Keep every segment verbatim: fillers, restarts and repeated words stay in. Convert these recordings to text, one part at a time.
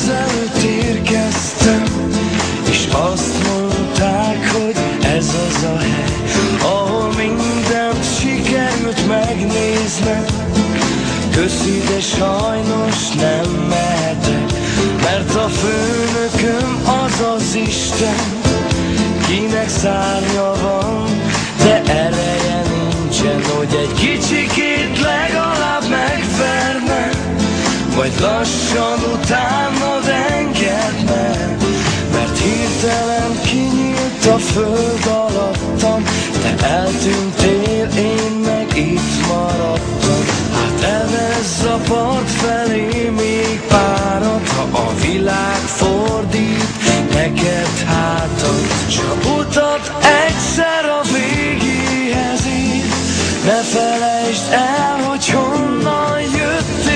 ezelőtt érkeztem, és azt mondták, hogy ez az a hely, ahol mindent sikerült megnéznem. Köszi, de sajnos nem mehetek, mert a főnököm az az Isten, kinek szárnya van, de ereje nincsen, hogy egy kicsikét legalább megverne, vagy lassan utánad engedne. Mert hirtelen kinyílt a föld alattam, te eltűntél, én meg itt maradtam. Hát evezz a part felé még párat, ha a világ fordít neked hátat. S a utat egyszer a végéhez ír, ne felejtsd el, hogy honnan jöttél.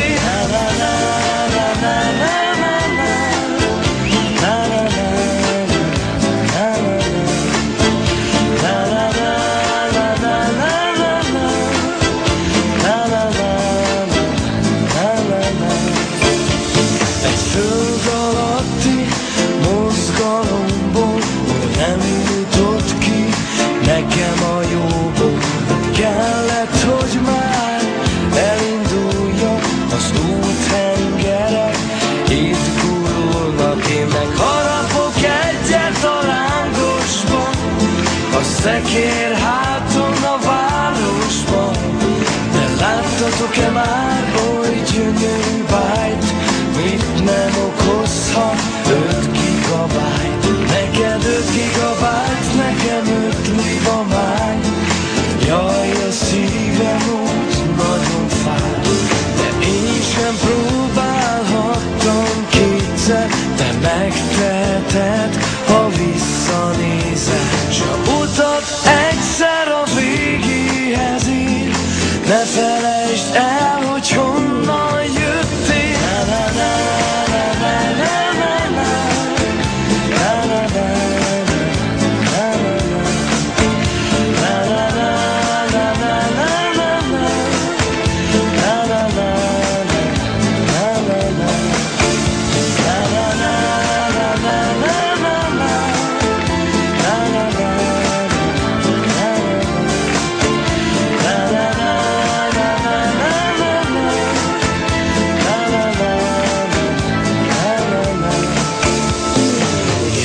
Egy föld alatti mozgalomból nem jutott ki nekem a jóból. Kellett, hogy már elinduljak, az úthengerek itt gurulnak. Én meg harapok egyet a lángosban, a szekér háton a városban. De láttatok-e már oly gyönyörű bájt, mit nem okozhat öt gigabájt? Neked öt gigabájt, nekem öt libamájt. Jaj, a szívem úgy nagyon fáj, de én sem próbálhattam kétszer. Te megteheted, ha visszanézel, s a utat egyszer a végéhez ír, ne felejtsd el, hogy honnan jöttél.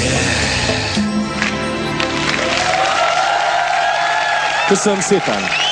Köszönöm szépen!